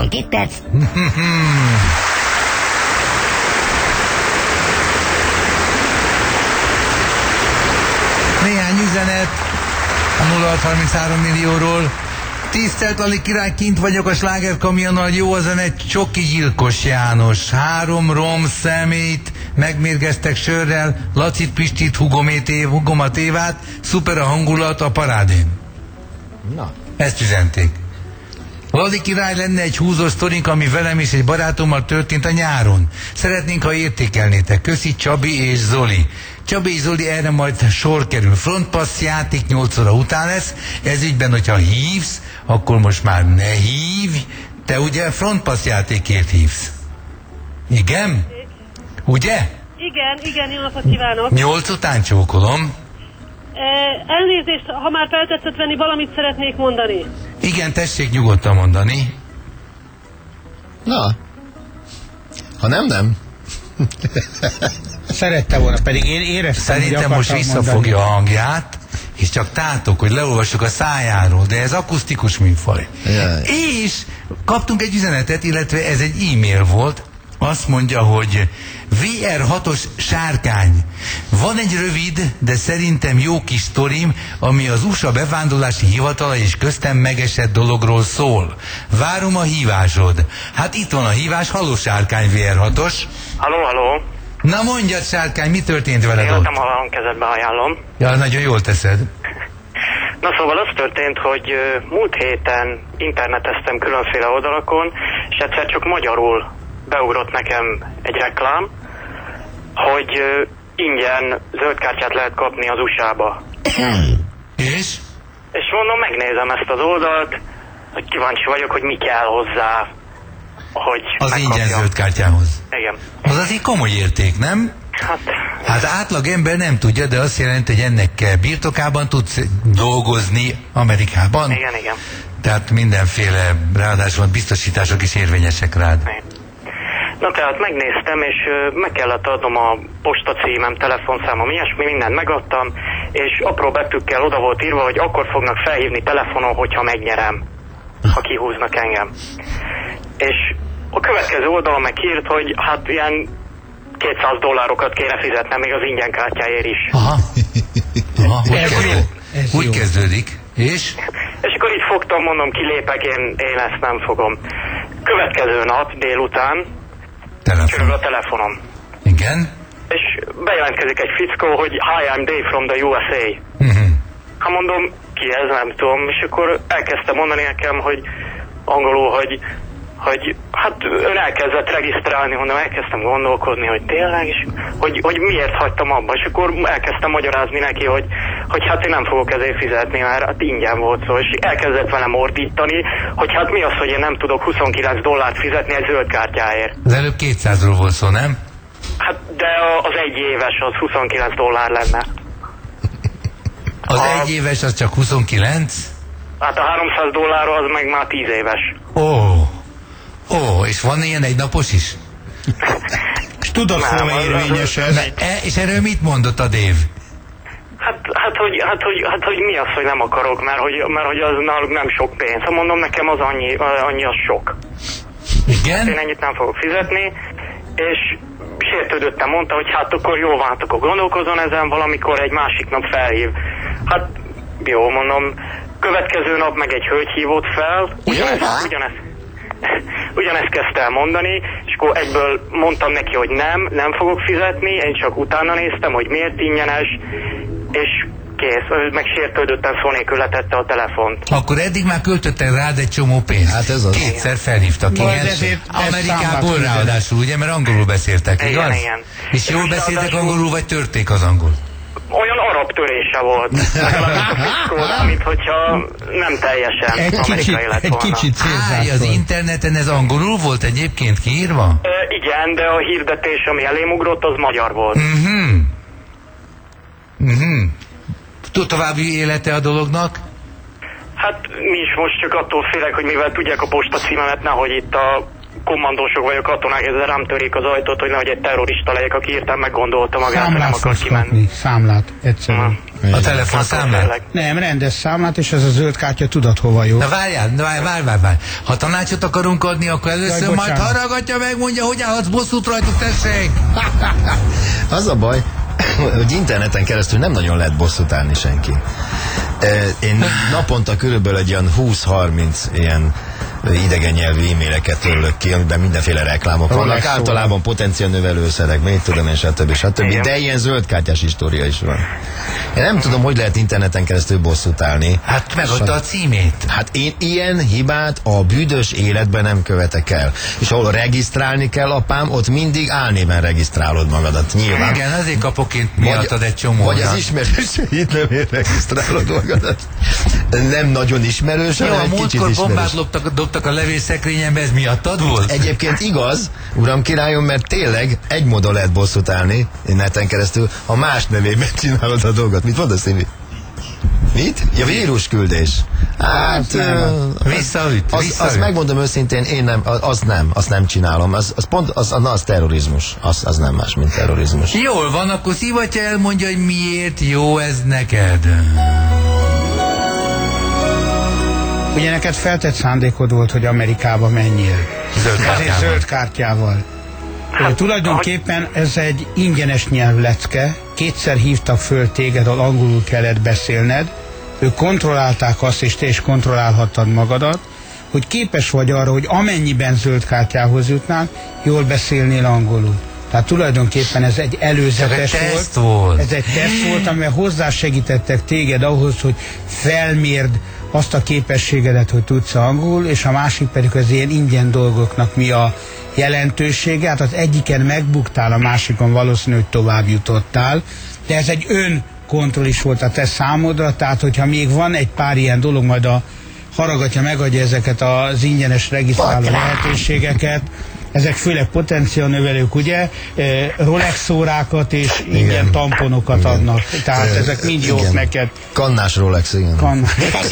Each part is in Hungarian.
22 perc. Néhány üzenet a 0633 millióról. Tisztelt Lali király, kint vagyok a slágerkamionnal, jó a zene, Csoki Gyilkos János. 3 rom szemét megmérgeztek sörrel, Lacit, Pistit, Hugomat Évát, szuper a hangulat a parádén. Na. Ezt üzenték. Lali király, lenne egy húzó sztorink, ami velem és egy barátommal történt a nyáron. Szeretnénk, ha értékelnétek. Köszi, Csabi és Zoli. Csabi és Zoli, erre majd sor kerül. Frontpassz játék 8 óra után lesz. Ez ügyben, hogyha hívsz, akkor most már ne hívj. Te ugye frontpassz játékért hívsz? Igen? Ugye? Igen, jó napot kívánok. 8 után csókolom. Elnézést, ha már feltetszett venni, valamit szeretnék mondani. Igen, tessék nyugodtan mondani. Na. Ha nem. Szerette volna, pedig én éreztem, szerintem most visszafogja a hangját, és csak tátok, hogy leolvassuk a szájáról, de ez akusztikus műfaj. Jaj. És kaptunk egy üzenetet, illetve ez egy e-mail volt, azt mondja, hogy VR6-os sárkány. Van egy rövid, de szerintem jó kis sztorim, ami az USA bevándorlási hivatala és köztem megesett dologról szól. Várom a hívásod. Hát itt van a hívás, halló sárkány VR6-os. Halló. Na mondjad, sárkány, mi történt veled ott? Életem a hangkezetbe ajánlom. Ja, nagyon jól teszed. Na szóval az történt, hogy múlt héten interneteztem különféle oldalakon, és egyszer csak magyarul beugrott nekem egy reklám, hogy ingyen zöldkártyát lehet kapni az USA-ba. És? És mondom, megnézem ezt az oldalt, hogy kíváncsi vagyok, hogy mi kell hozzá, hogy az megkapjam. ingyen zöldkártyához. Igen. Az azért komoly érték, nem? Hát átlag ember nem tudja, de azt jelenti, hogy ennek birtokában tudsz dolgozni Amerikában. Igen. Tehát mindenféle, ráadásul biztosítások is érvényesek rád. Na tehát megnéztem, és meg kellett adnom a postacímem, telefonszámom, ilyesmi, mindent megadtam, és apró betűkkel oda volt írva, hogy akkor fognak felhívni telefonon, hogyha megnyerem, ha kihúznak engem. És a következő oldalon megírt, hogy hát ilyen $200 kéne fizetnem még az ingyen kártyáért is. Aha, úgy kezdődik. És? És akkor így fogtam, mondom, kilépek, én ezt nem fogom. Következő nap délután csörög a telefonom. Igen? És bejelentkezik egy fickó, hogy Hi, I'm Dave from the USA. Hát mondom, ki ez, nem tudom. És akkor elkezdte mondani nekem, hogy angolul, hogy hát ön elkezdett regisztrálni, mondom, elkezdtem gondolkodni, hogy tényleg, és hogy miért hagytam abba, és akkor elkezdtem magyarázni neki, hogy hát én nem fogok ezért fizetni, mert hát ingyen volt szó, és elkezdett velem ordítani, hogy hát mi az, hogy én nem tudok $29 fizetni egy zöld kártyáért. Az előbb 200-ról volt szó, nem? Hát de az egy éves az $29 lenne. Az egy éves az csak 29? Hát a $300 az meg már 10 éves. Ó, és van ilyen egynapos is? És tudod, hol érvényesen? És erről mit mondott a Dave? Hát, hogy mi az, hogy nem akarok, mert hogy az náluk nem sok pénz. Ha mondom, nekem az annyi az sok. Igen? Én ennyit nem fogok fizetni, és sértődöttem, mondta, hogy hát akkor jó van, hát akkor gondolkozon ezen, valamikor egy másik nap felhív. Hát jó, mondom, következő nap meg egy hölgy hívott fel, ugyanezt kezdte el mondani, és akkor egyből mondtam neki, hogy nem fogok fizetni, én csak utána néztem, hogy miért ingyenes, és kész, meg sértődötten szó nélkül letette a telefont. Akkor eddig már költöttek rád egy csomó pénzt. Hát ez az. Kétszer felhívtak, igen. Amerikából ráadásul, ugye, mert angolul beszéltek, igaz? Igen. És jól beszéltek angolul, vagy törték az angol? Olyan arab törése volt. Legalábbis a fickóra, mint hogyha nem teljesen amerikai lett volna. Egy kicsit az interneten ez angolul volt egyébként kiírva? Igen, de a hirdetés, ami elém ugrott, az magyar volt. További élete a dolognak? Hát nincs, most csak attól félek, hogy mivel tudják a postacímemet, nehogy itt a kommandósok vagyok, katonák, ezzel rám törik az ajtót, hogy nehogy egy terrorista legyek, aki hirtelen meggondolta magát, hogy nem Számlát akar fogsz kimenni. kapni, számlát, egyszerűen. A telefonszámlát? Nem, rendes számlát, és ez a zöld kártya tudod hova jó. Na várjál. Ha tanácsot akarunk adni, akkor először Jaj, majd bocsánat. haragatja meg, mondja, hogy állhatsz bosszút rajtuk, tessék! Az a baj, hogy interneten keresztül nem nagyon lehet bosszút állni senki. Én naponta körülbelül egy olyan 20-30 ilyen idegen nyelvű e-maileket törlök ki, amiben mindenféle reklámok vannak, Rolex általában potenciálnövelőszerek, még tudom én, stb. Igen. De ilyen zöldkártyás história is van. Én nem tudom, hogy lehet interneten keresztül bosszút állni. Hát megadta a címét. Hát én ilyen hibát a büdös életben nem követek el. És ahol regisztrálni kell, apám, ott mindig álnéven regisztrálod magadat. Nyilván. Igen, azért kapok én miattad egy csomó. Vagy az ismerőseit nem regisztrálod magadat. Nem nagyon ismerős, Jó, hanem a egy kicsit múltkor ismerős. bombát dobtak a levésszekrényembe, ez miattad volt? Egyébként igaz, uram királyom, mert tényleg egy módon lehet bosszút állni, neten keresztül, ha más nevében csinálod a dolgot. Mit mondasz, Szívi? Mit? Ja, vírusküldés. Hát... Visszaüt. Azt megmondom őszintén, én nem, azt nem csinálom. Az terrorizmus. Az nem más, mint terrorizmus. Jól van, akkor Szivatya elmondja, hogy miért jó ez neked. Ugye neked feltett szándékod volt, hogy Amerikába menjél. Zöld Ezért kártyával. zöld kártyával. Tulajdonképpen ez egy ingyenes nyelvlecke, kétszer hívtak föl téged, ahol angolul kellett beszélned, ők kontrollálták azt, és te is kontrollálhattad magadat, hogy képes vagy arra, hogy amennyiben zöld kártyához jutnál, jól beszélnél angolul. Tehát tulajdonképpen ez egy előzetes Csak egy teszt volt. Ez egy teszt volt, amivel hozzásegítettek téged ahhoz, hogy felmérd azt a képességedet, hogy tudsz angolul, és a másik pedig az ilyen ingyen dolgoknak mi a jelentősége. Hát az egyiken megbuktál, a másikon valószínű, hogy tovább jutottál, de ez egy önkontroll is volt a te számodra, tehát hogyha még van egy pár ilyen dolog, majd a haragatja megadja ezeket az ingyenes regisztráló lehetőségeket, ezek főleg potenciálnövelők, ugye, Rolex órákat és ingyen tamponokat adnak, tehát ezek mind jók igen. neked. Kannás Rolex, igen.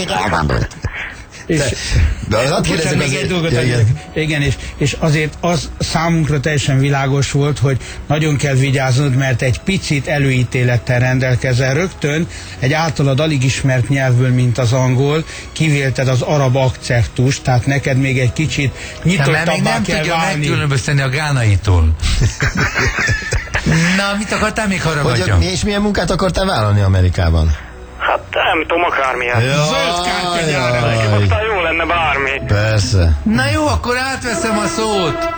És, de az bocsánat, még egy dolgot igen, és azért az számunkra teljesen világos volt, hogy nagyon kell vigyáznod, mert egy picit előítélettel rendelkezel. Rögtön egy általad alig ismert nyelvből, mint az angol, kivélted az arab akcentus, tehát neked még egy kicsit nyitottabbá még nem kell tudja válni. megkülönbözteni a gánaitól. Na, mit akartál még haragatja? És milyen munkát akartál vállalni Amerikában? Hát nem tudom, akármilyen. Zöld kártya gyára. Aztán jó lenne bármi. Persze. Na jó, akkor átveszem a szót.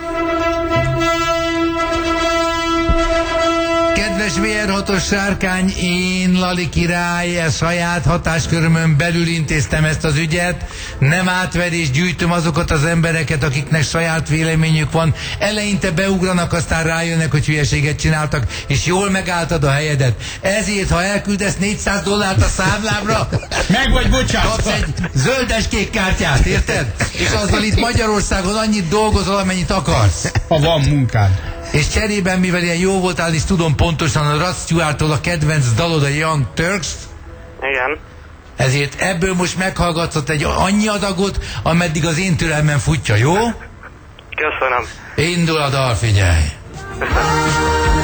Kedves VR6-os sárkány, én, Lali király, saját hatáskörömön belül intéztem ezt az ügyet. Nem átverés, gyűjtöm azokat az embereket, akiknek saját véleményük van. Eleinte beugranak, aztán rájönnek, hogy hülyeséget csináltak, és jól megálltad a helyedet. Ezért, ha elküldesz $400 a számlámra, Meg vagy bocsánat. kapsz egy zöldes-kék kártyát, érted? És azzal itt Magyarországon annyit dolgozol, amennyit akarsz. Ha van munkád. És cserében, mivel ilyen jó voltál, is tudom pontosan a Rod Stewart-tól a kedvenc dalod, a Young Turks, Igen. ezért ebből most meghallgatsz egy annyi adagot, ameddig az én türelmem futja, jó? Köszönöm. Indul a dal, figyelj!